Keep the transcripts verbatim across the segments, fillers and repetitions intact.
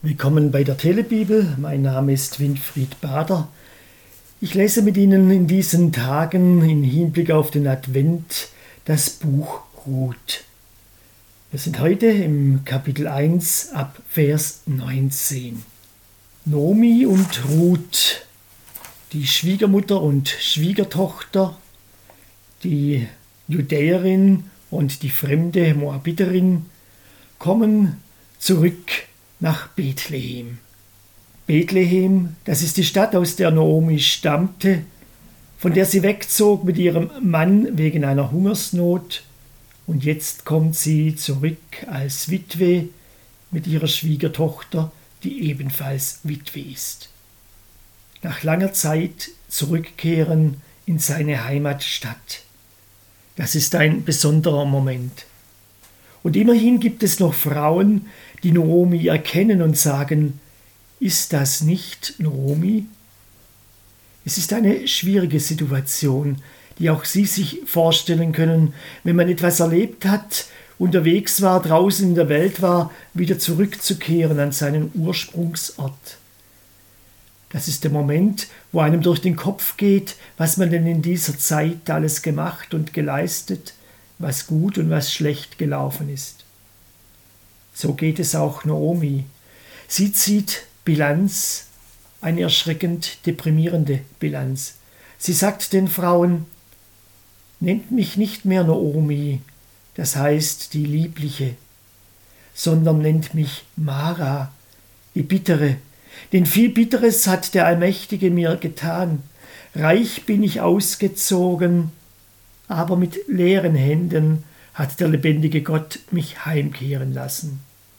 Willkommen bei der Telebibel. Mein Name ist Winfried Bader. Ich lese mit Ihnen in diesen Tagen im Hinblick auf den Advent das Buch Ruth. Wir sind heute im Kapitel eins ab Vers neunzehn. Naomi und Ruth, die Schwiegermutter und Schwiegertochter, die Judäerin und die fremde Moabiterin, kommen zurück nach Bethlehem. Bethlehem, das ist die Stadt, aus der Naomi stammte, von der sie wegzog mit ihrem Mann wegen einer Hungersnot, und jetzt kommt sie zurück als Witwe mit ihrer Schwiegertochter, die ebenfalls Witwe ist. Nach langer Zeit zurückkehren in seine Heimatstadt. Das ist ein besonderer Moment. Und immerhin gibt es noch Frauen, die Naomi erkennen und sagen: Ist das nicht Naomi? Es ist eine schwierige Situation, die auch Sie sich vorstellen können, wenn man etwas erlebt hat, unterwegs war, draußen in der Welt war, wieder zurückzukehren an seinen Ursprungsort. Das ist der Moment, wo einem durch den Kopf geht, was man denn in dieser Zeit alles gemacht und geleistet, was gut und was schlecht gelaufen ist. So geht es auch Naomi. Sie zieht Bilanz, eine erschreckend deprimierende Bilanz. Sie sagt den Frauen: Nennt mich nicht mehr Naomi, das heißt die Liebliche, sondern nennt mich Mara, die Bittere. Denn viel Bitteres hat der Allmächtige mir getan. Reich bin ich ausgezogen, aber mit leeren Händen hat der lebendige Gott mich heimkehren lassen.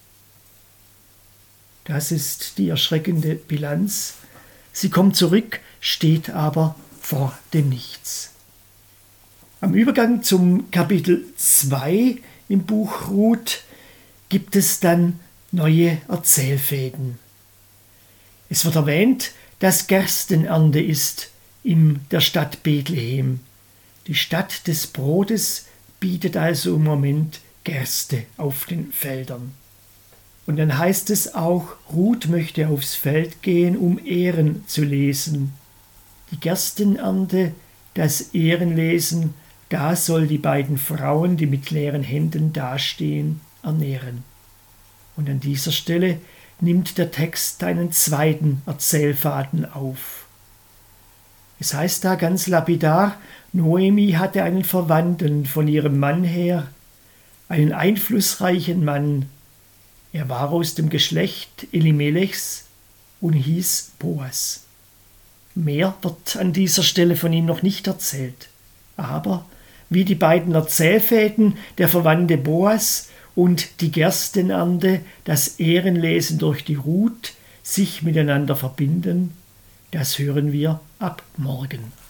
Das ist die erschreckende Bilanz. Sie kommt zurück, steht aber vor dem Nichts. Am Übergang zum Kapitel zwei im Buch Ruth gibt es dann neue Erzählfäden. Es wird erwähnt, dass Gerstenernte ist in der Stadt Bethlehem. Die Stadt des Brotes bietet also im Moment Gerste auf den Feldern. Und dann heißt es auch, Ruth möchte aufs Feld gehen, um Ehren zu lesen. Die Gerstenernte, das Ehrenlesen, da soll die beiden Frauen, die mit leeren Händen dastehen, ernähren. Und an dieser Stelle nimmt der Text einen zweiten Erzählfaden auf. Es heißt da ganz lapidar: Naomi hatte einen Verwandten von ihrem Mann her, einen einflussreichen Mann. Er war aus dem Geschlecht Elimelechs und hieß Boas. Mehr wird an dieser Stelle von ihm noch nicht erzählt. Aber wie die beiden Erzählfäden, der Verwandte Boas und die Gerstenernte, das Ehrenlesen durch die Ruth, sich miteinander verbinden, das hören wir ab morgen.